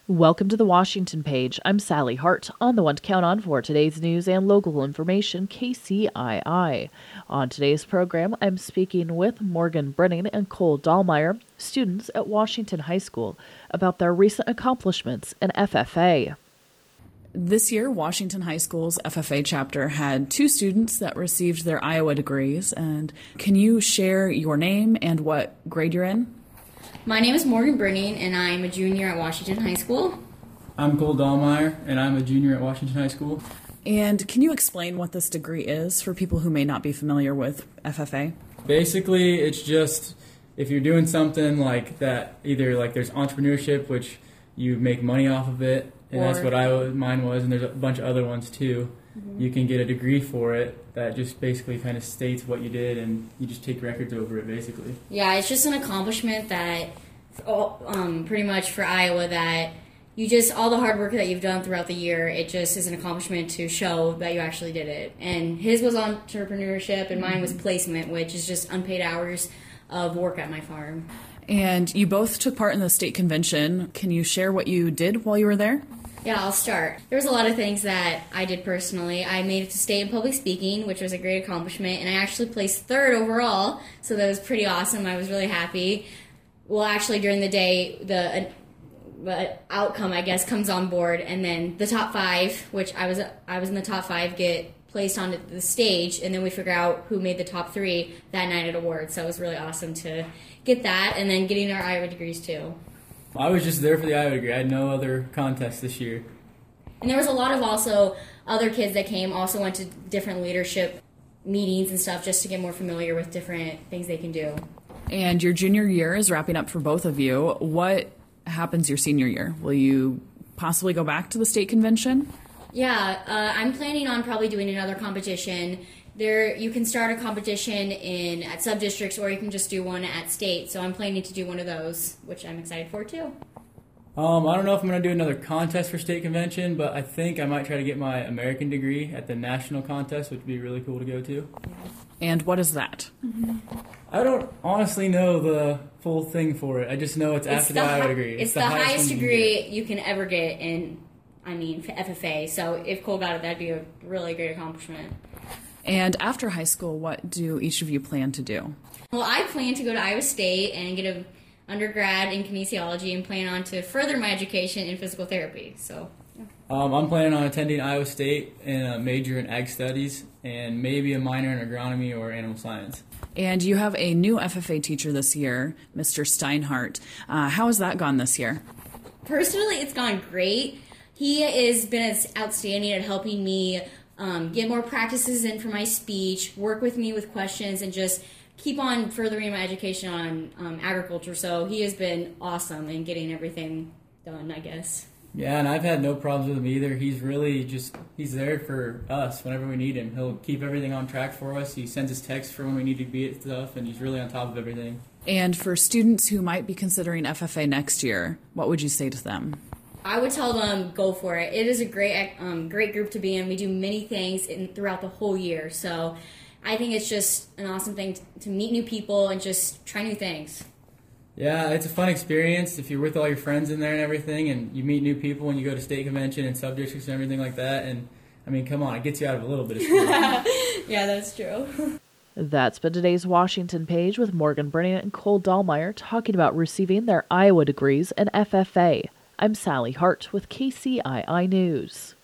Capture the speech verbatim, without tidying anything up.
Welcome to the Washington Page. I'm Sally Hart, on the one to count on for today's news and local information, K C I I. On today's program, I'm speaking with Morgan Brenning and Cole Dahlmeyer, students at Washington High School, about their recent accomplishments in F F A. This year, Washington High School's F F A chapter had two students that received their Iowa degrees. And can you share your name and what grade you're in? My name is Morgan Brenning, and I'm a junior at Washington High School. I'm Cole Dahlmeyer, and I'm a junior at Washington High School. And can you explain what this degree is for people who may not be familiar with F F A? Basically, it's just if you're doing something like that, either like there's entrepreneurship, which you make money off of it, and or, that's what I mine was, and there's a bunch of other ones too. Mm-hmm. You can get a degree for it that just basically kind of states what you did, and you just take records over it, basically. Yeah, it's just an accomplishment that, um, pretty much for Iowa, that you just, all the hard work that you've done throughout the year, it just is an accomplishment to show that you actually did it. And his was entrepreneurship, and mine was placement, which is just unpaid hours of work at my farm. And you both took part in the state convention. Can you share what you did while you were there? Yeah, I'll start. There was a lot of things that I did personally. I made it to state in public speaking, which was a great accomplishment, and I actually placed third overall, so that was pretty awesome. I was really happy. Well, actually, during the day, the, uh, the outcome, I guess, comes on board, and then the top five, which I was I was in the top five, get placed onto the stage, and then we figure out who made the top three that night at awards. So it was really awesome to get that, and then getting our Iowa degrees, too. I was just there for the Iowa degree. I had no other contests this year. And there was a lot of also other kids that came, also went to different leadership meetings and stuff just to get more familiar with different things they can do. And your junior year is wrapping up for both of you. What happens your senior year? Will you possibly go back to the state convention? Yeah, uh, I'm planning on probably doing another competition. There, you can start a competition in at sub-districts, or you can just do one at state. So I'm planning to do one of those, which I'm excited for too. Um, I don't know if I'm going to do another contest for state convention, but I think I might try to get my American degree at the national contest, which would be really cool to go to. And what is that? Mm-hmm. I don't honestly know the full thing for it. I just know it's, it's after the, the Iowa degree. It's, it's the, the highest, highest degree you can, you can ever get in, I mean, F F A. So if Cole got it, that'd be a really great accomplishment. And after high school, what do each of you plan to do? Well, I plan to go to Iowa State and get an undergrad in kinesiology and plan on to further my education in physical therapy. So, yeah. um, I'm planning on attending Iowa State and a major in ag studies and maybe a minor in agronomy or animal science. And you have a new F F A teacher this year, Mister Steinhardt. Uh, how has that gone this year? Personally, it's gone great. He has been outstanding at helping me Um, get more practices in for my speech, work with me with questions, and just keep on furthering my education on um, agriculture. So he has been awesome in getting everything done, I guess. Yeah, and I've had no problems with him either. He's really just, he's there for us whenever we need him. He'll keep everything on track for us. He sends us texts for when we need to be at stuff, and he's really on top of everything. And for students who might be considering F F A next year, what would you say to them? I would tell them, go for it. It is a great um, great group to be in. We do many things in, throughout the whole year. So I think it's just an awesome thing to, to meet new people and just try new things. Yeah, it's a fun experience if you're with all your friends in there and everything, and you meet new people and you go to state convention and sub-districts and everything like that. And, I mean, come on, it gets you out of a little bit of school. Yeah, that's true. That's been today's Washington Page with Morgan Brenning and Cole Dahlmeyer talking about receiving their Iowa degrees in F F A. I'm Sally Hart with K C I I News.